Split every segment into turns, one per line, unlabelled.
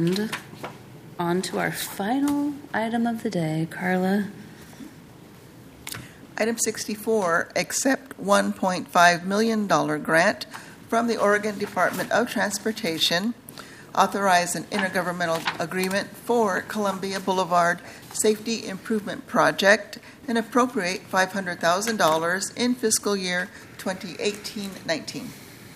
And on to our final item of the day, Carla.
Item 64, accept $1.5 million grant from the Oregon Department of Transportation, authorize an intergovernmental agreement for Columbia Boulevard Safety Improvement Project, and appropriate $500,000 in fiscal year 2018-19.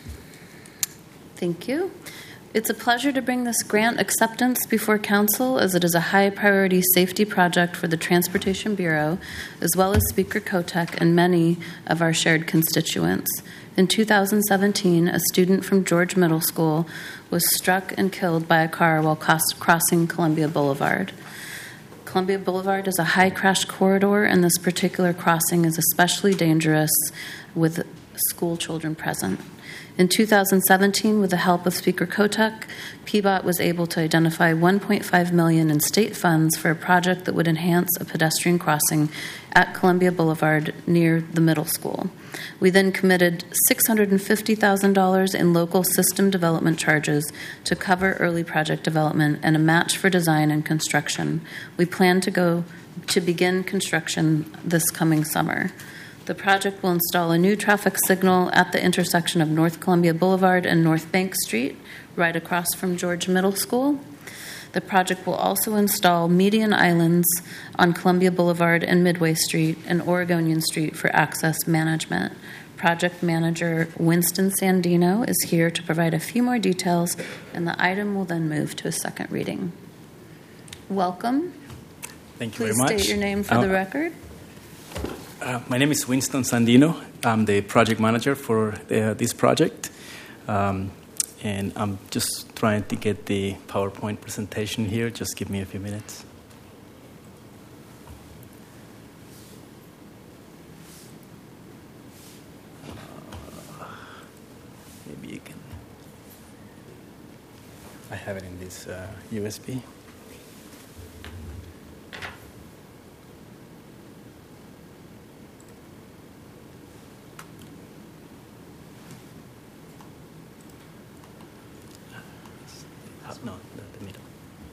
Thank you. It's a pleasure to bring this grant acceptance before Council, as it is a high-priority safety project for the Transportation Bureau, as well as Speaker Kotek and many of our shared constituents. In 2017, a student from George Middle School was struck and killed by a car while crossing Columbia Boulevard. Columbia Boulevard is a high crash corridor, and this particular crossing is especially dangerous with school children present. In 2017, with the help of Speaker Kotek, PBOT was able to identify $1.5 million in state funds for a project that would enhance a pedestrian crossing at Columbia Boulevard near the middle school. We then committed $650,000 in local system development charges to cover early project development and a match for design and construction. We plan to begin construction this coming summer. The project will install a new traffic signal at the intersection of North Columbia Boulevard and North Bank Street, right across from George Middle School. The project will also install median islands on Columbia Boulevard and Midway Street and Oregonian Street for access management. Project manager Winston Sandino is here to provide a few more details, and the item will then move to a second reading. Welcome.
Thank you
Please
very much.
Please state your name for the record.
My name is Winston Sandino. I'm the project manager for this project. And I'm just trying to get the PowerPoint presentation here. Just give me a few minutes. Maybe you can. I have it in this USB. No, not the middle.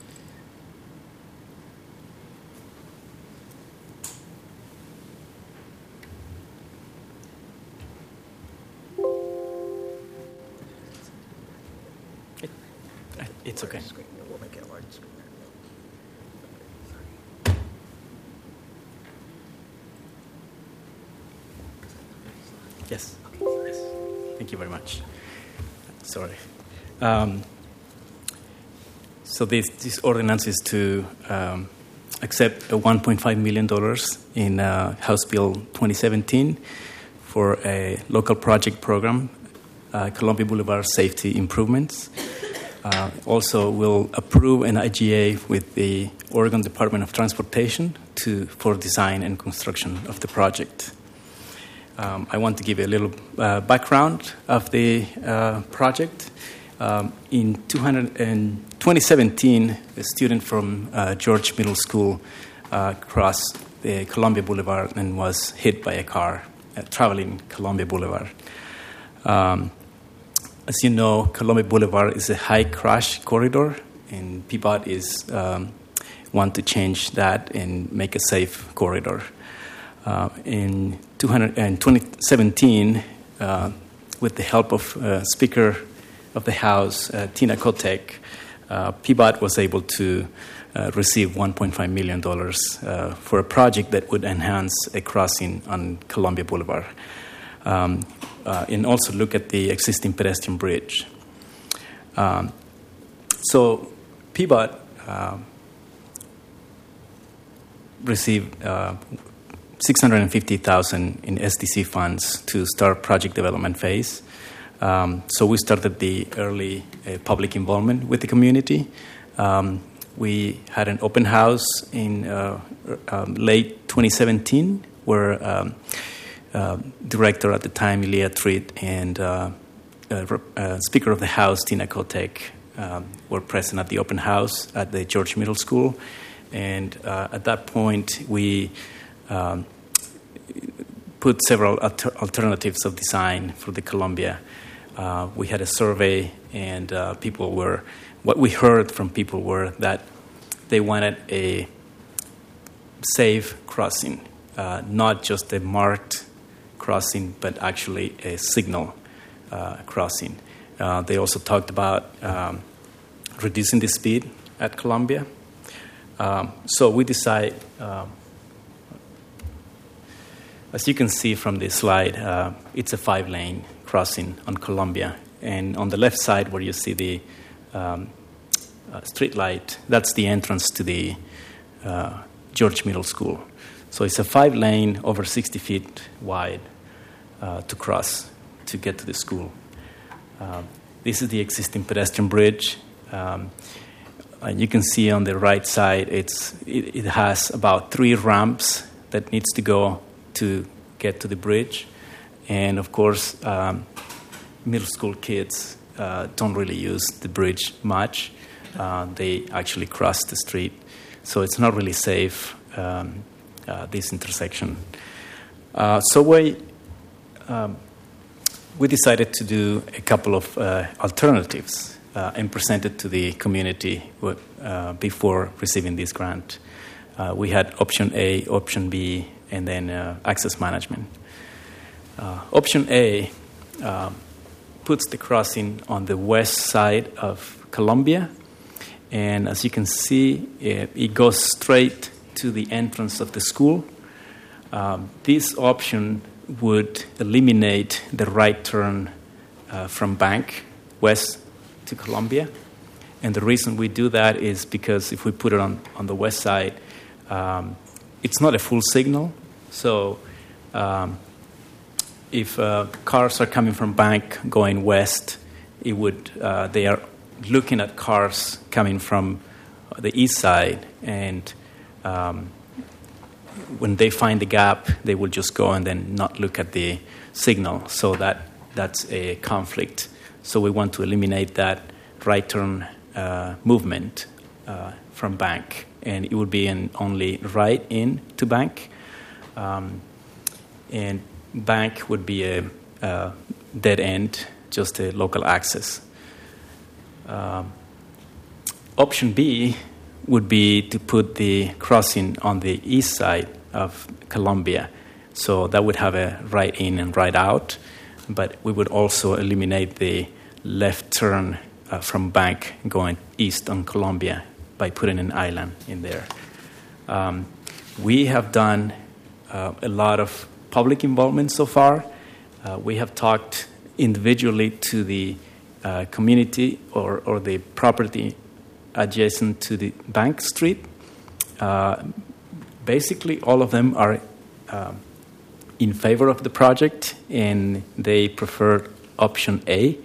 It's okay.
We'll make it a large screen.
Yes. Yes. Thank you very much. Sorry. So this ordinance is to accept $1.5 million in House Bill 2017 for a local project program, Columbia Boulevard Safety Improvements. Also will approve an IGA with the Oregon Department of Transportation for design and construction of the project. I want to give you a little background of the project. In 2017, a student from George Middle School crossed the Columbia Boulevard and was hit by a car traveling Columbia Boulevard. As you know, Columbia Boulevard is a high crash corridor, and PBOT is want to change that and make a safe corridor. In 2017, with the help of Speaker of the House, Tina Kotek, PBOT was able to receive $1.5 million for a project that would enhance a crossing on Columbia Boulevard, and also look at the existing pedestrian bridge. So PBOT received $650,000 in SDC funds to start project development phase. So we started the early public involvement with the community. We had an open house in late 2017 where director at the time, Elia Treat, and Speaker of the House, Tina Kotek, were present at the open house at the George Middle School. And at that point, we put several alternatives of design for the Columbia. We had a survey, and people were what we heard from people were that they wanted a safe crossing, not just a marked crossing, but actually a signal crossing. They also talked about reducing the speed at Columbia. So we decided, as you can see from this slide, it's a 5-lane crossing on Columbia. And on the left side where you see the street light, that's the entrance to the George Middle School. So it's a 5-lane over 60 feet wide to cross to get to the school. This is the existing pedestrian bridge. You can see on the right side, it has about 3 ramps that needs to go to get to the bridge. And of course, middle school kids don't really use the bridge much. They actually cross the street. So it's not really safe, this intersection. So we decided to do a couple of alternatives and present it to the community before receiving this grant. We had option A, option B, and then access management. Option A puts the crossing on the west side of Columbia, and as you can see, it goes straight to the entrance of the school. This option would eliminate the right turn from Bank west to Columbia. And the reason we do that is because if we put it on the west side, it's not a full signal. So if cars are coming from Bank going west, they are looking at cars coming from the east side, and when they find the gap, they will just go and then not look at the signal. So that's a conflict. So we want to eliminate that right turn movement from Bank, and it would be an only right in to Bank, and Bank would be a dead end, just a local access. Option B would be to put the crossing on the east side of Columbia. So that would have a right in and right out, but we would also eliminate the left turn from Bank going east on Columbia by putting an island in there. We have done a lot of public involvement so far. We have talked individually to the community or the property adjacent to the Bank Street. Basically, all of them are in favor of the project, and they prefer option A.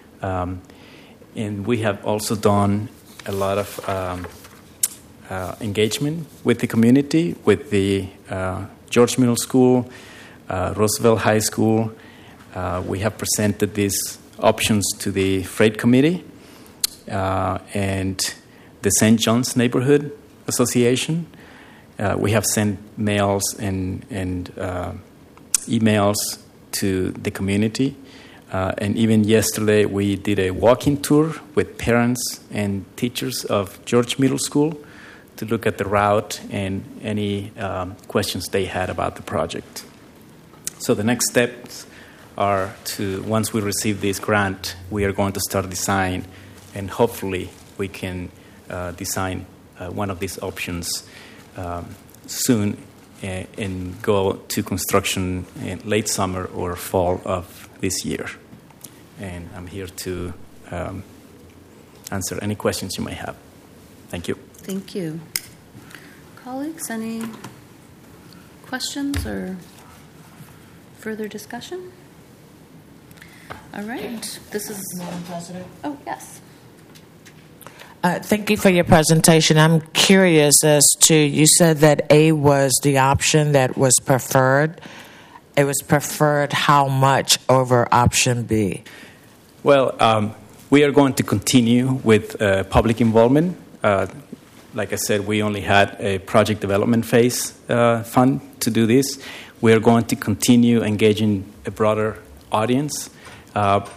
And we have also done a lot of engagement with the community, with the George Middle School, Roosevelt High School. We have presented these options to the Freight Committee and the St. John's Neighborhood Association. We have sent mails and emails to the community. And even yesterday, we did a walking tour with parents and teachers of George Middle School to look at the route and any questions they had about the project. So the next steps are once we receive this grant, we are going to start design, and hopefully we can design one of these options soon and go to construction in late summer or fall of this year. And I'm here to answer any questions you may have. Thank you.
Thank you. Colleagues, any questions or further discussion? All right. This is
Madam President.
Oh, yes.
Thank you for your presentation. I'm curious as to, you said that A was the option that was preferred. It was preferred how much over option B?
Well, we are going to continue with public involvement. Like I said, we only had a project development phase fund to do this. We are going to continue engaging a broader audience, but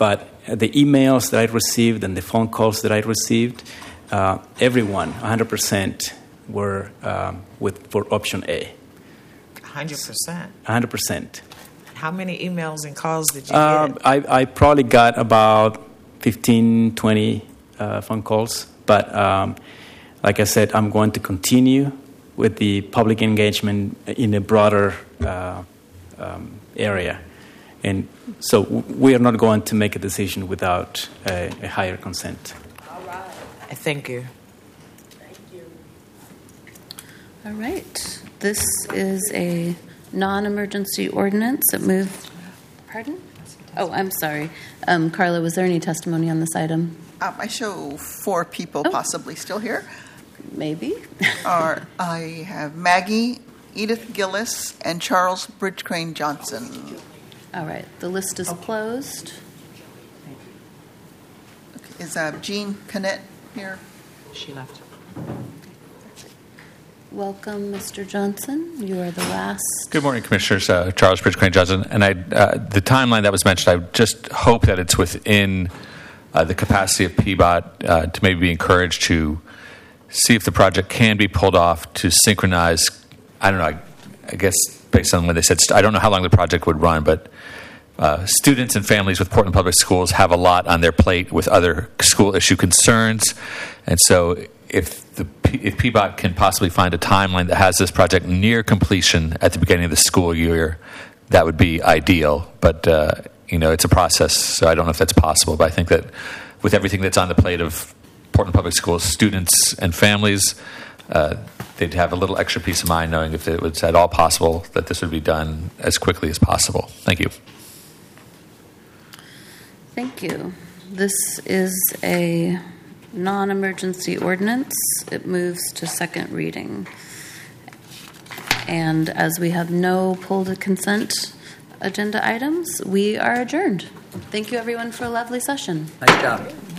the emails that I received and the phone calls that I received, everyone, 100%, were for option A.
100%.
100%.
How many emails and calls did you get?
I probably got about 15, 20 phone calls. But like I said, I'm going to continue with the public engagement in a broader area. And so we are not going to make a decision without a higher consent.
All right. Thank you.
All right. This is a non-emergency ordinance that moved. Pardon? Oh, I'm sorry. Carla, was there any testimony on this item?
I show 4 people possibly still here.
Maybe.
I have Maggie, Edith Gillis, and Charles Bridgecrane Johnson.
All right. The list is closed.
Okay. Is Jean Canet here?
She left.
Welcome, Mr. Johnson. You are the last.
Good morning, Commissioners. Charles Bridgecrane Johnson. And the timeline that was mentioned, I just hope that it's within the capacity of PBOT to maybe be encouraged to see if the project can be pulled off to synchronize. I don't know, I guess based on when they said, I don't know how long the project would run, but students and families with Portland Public Schools have a lot on their plate with other school issue concerns. And so if PBOT can possibly find a timeline that has this project near completion at the beginning of the school year, that would be ideal. But, it's a process, so I don't know if that's possible. But I think that with everything that's on the plate of Portland Public Schools students and families, they'd have a little extra peace of mind knowing if it was at all possible that this would be done as quickly as possible. Thank you.
Thank you. This is a non-emergency ordinance. It moves to second reading. And as we have no pulled consent agenda items, we are adjourned. Thank you, everyone, for a lovely session.
Nice job.